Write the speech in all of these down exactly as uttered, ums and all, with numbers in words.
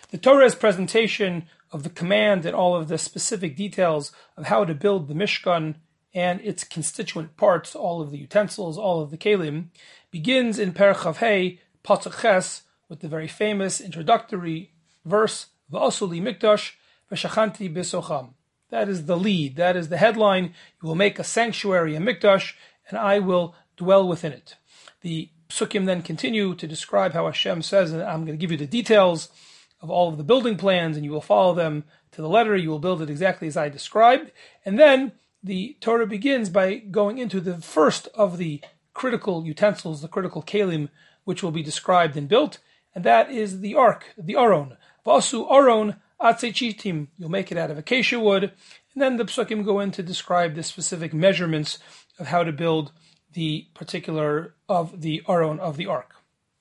The Torah's presentation of the command and all of the specific details of how to build the Mishkan and its constituent parts, all of the utensils, all of the kelim, begins in Perek Chav Hei, Pasuk Ches, with the very famous introductory verse, V'asu li mikdash v'shachanti b'socham. That is the lead, that is the headline. You will make a sanctuary, a mikdash, and I will dwell within it. The psukim then continue to describe how Hashem says, and I'm going to give you the details of all of the building plans, and you will follow them to the letter. You will build it exactly as I described. And then the Torah begins by going into the first of the critical utensils, the critical kelim, which will be described and built, and that is the ark, the aron. Vasu aron atzei chitim. You'll make it out of acacia wood, and then the psukim go in to describe the specific measurements of how to build the particular of the aron of the ark.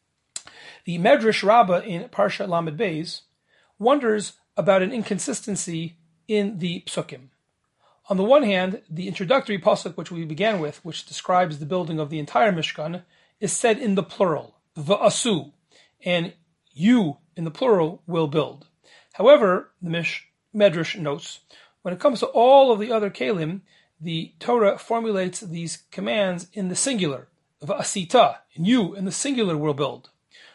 The Medrash Rabbah in Parsha Lamed Beis wonders about an inconsistency in the psukim. On the one hand, the introductory pasuk which we began with, which describes the building of the entire Mishkan, is said in the plural, v'asu, and you in the plural will build. However, the Mish, Medrash notes, when it comes to all of the other kelim, the Torah formulates these commands in the singular, v'asita, and you in the singular will build.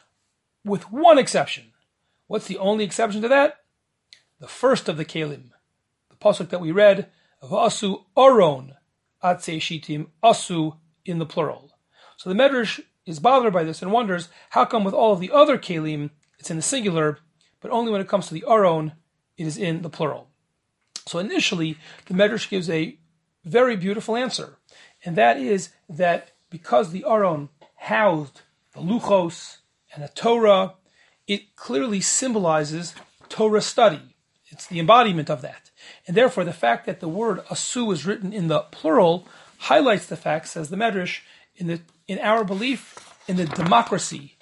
With one exception. What's the only exception to that? The first of the kelim, the pasuk that we read, V'asu aron atzei shitim, asu in the plural. So the Medrash is bothered by this and wonders, how come with all of the other kelim, it's in the singular, but only when it comes to the aron, it is in the plural. So initially, the Medrash gives a very beautiful answer, and that is that because the aron housed the luchos and the Torah, it clearly symbolizes Torah study. It's the embodiment of that. And therefore, the fact that the word asu is written in the plural highlights the fact, says the Medrash, in the in our belief in the democracy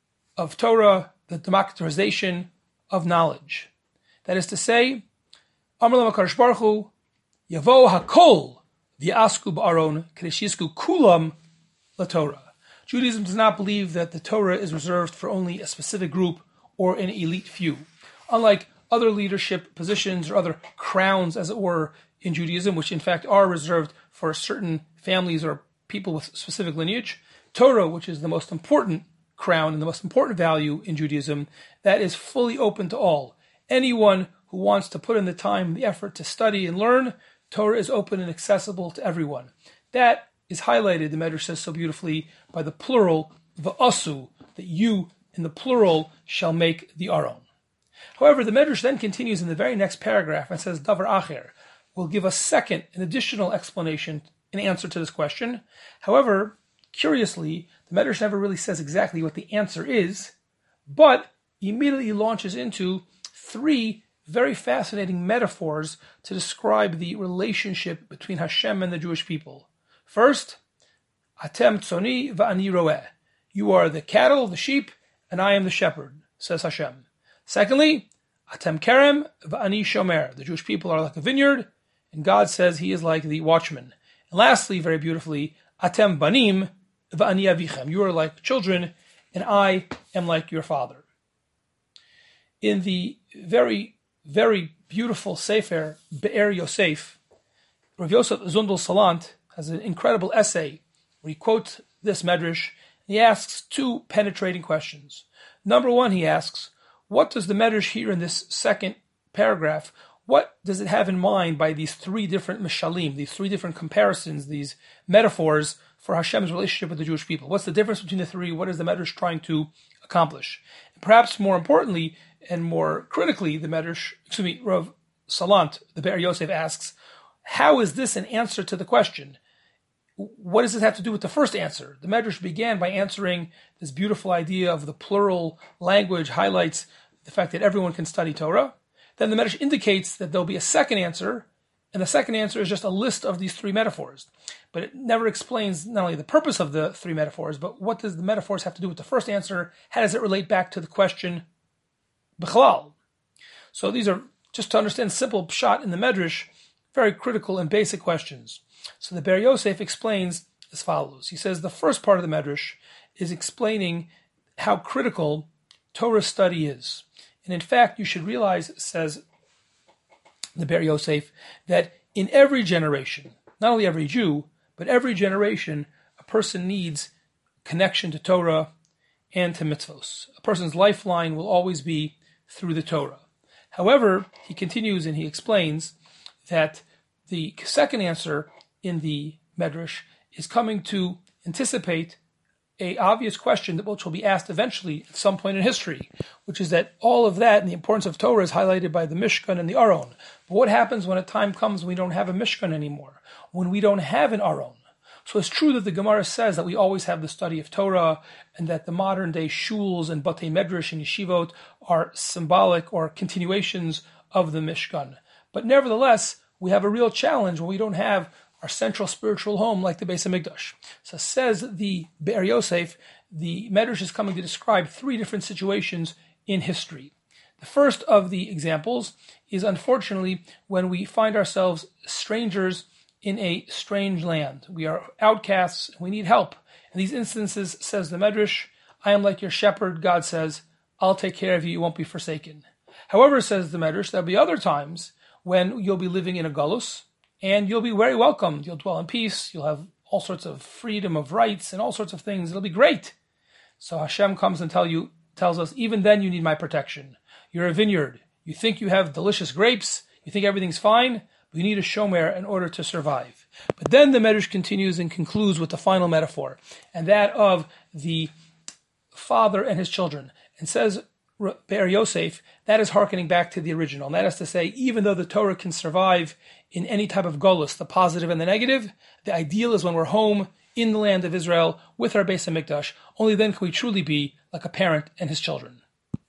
of Torah, the democratization of knowledge. That is to say, Amar l'Hakadosh Baruch Hu, Yavo hakol v'yasku b'aron k'dei kulam laTorah. Judaism does not believe that the Torah is reserved for only a specific group or an elite few. Unlike other leadership positions or other crowns, as it were, in Judaism, which in fact are reserved for certain families or people with specific lineage, Torah, which is the most important crown and the most important value in Judaism, that is fully open to all. Anyone who wants to put in the time and the effort to study and learn, Torah is open and accessible to everyone. That is highlighted, the Medrash says so beautifully, by the plural, v'asu, that you, in the plural, shall make the aron. However, the Medrash then continues in the very next paragraph and says, Davar Acher, will give a second, an additional explanation in answer to this question. However, curiously, the Medrash never really says exactly what the answer is, but immediately launches into three very fascinating metaphors to describe the relationship between Hashem and the Jewish people. First, Atem tzoni va'ani roeh. You are the cattle, the sheep, and I am the shepherd, says Hashem. Secondly, Atem kerem va'ani shomer. The Jewish people are like a vineyard, and God says He is like the watchman. And lastly, very beautifully, Atem banim va'ani avichem. You are like children, and I am like your father. In the very, very beautiful Sefer Be'er Yosef, Rav Yosef Zundel Salant has an incredible essay where he quotes this Medrash. He asks two penetrating questions. Number one, he asks, what does the Medrash here in this second paragraph, what does it have in mind by these three different mishalim, these three different comparisons, these metaphors for Hashem's relationship with the Jewish people? What's the difference between the three? What is the Medrash trying to accomplish? And perhaps more importantly and more critically, the Medrash, excuse me, Rav Salant, the Be'er Yosef, asks, how is this an answer to the question? What does it have to do with the first answer? The Medrash began by answering this beautiful idea of the plural language, highlights the fact that everyone can study Torah. Then the Medrash indicates that there'll be a second answer, and the second answer is just a list of these three metaphors. But it never explains not only the purpose of the three metaphors, but what does the metaphors have to do with the first answer? How does it relate back to the question B'chalal? So these are, just to understand simple pshat in the Medrash, very critical and basic questions. So the Be'er Yosef explains as follows. He says the first part of the Medrash is explaining how critical Torah study is. And And in fact, you should realize, says the Be'er Yosef, that in every generation, not only every Jew, but every generation, a person needs connection to Torah and to mitzvos. A person's lifeline will always be through the Torah. However, he continues and he explains that the second answer in the Medrash is coming to anticipate a obvious question that which will be asked eventually at some point in history, which is that all of that and the importance of Torah is highlighted by the Mishkan and the Aron. But what happens when a time comes when we don't have a Mishkan anymore, when we don't have an Aron? So it's true that the Gemara says that we always have the study of Torah and that the modern day shuls and batei medrash and yeshivot are symbolic or continuations of the Mishkan. But nevertheless, we have a real challenge when we don't have our central spiritual home like the Beis HaMikdash. So says the Be'er Yosef, the Medrash is coming to describe three different situations in history. The first of the examples is unfortunately when we find ourselves strangers in a strange land. We are outcasts, and we need help. In these instances, says the Medrash, I am like your shepherd, God says, I'll take care of you, you won't be forsaken. However, says the Medrash, there'll be other times when you'll be living in a galus, and you'll be very welcomed. You'll dwell in peace. You'll have all sorts of freedom of rights and all sorts of things. It'll be great. So Hashem comes and tell you, tells us, even then you need my protection. You're a vineyard. You think you have delicious grapes. You think everything's fine. But you need a shomer in order to survive. But then the Medrash continues and concludes with the final metaphor, and that of the father and his children. And says Be'er Yosef, that is hearkening back to the original. And that is to say, even though the Torah can survive in any type of golus, the positive and the negative, the ideal is when we're home in the land of Israel with our Beis HaMikdash. Only then can we truly be like a parent and his children.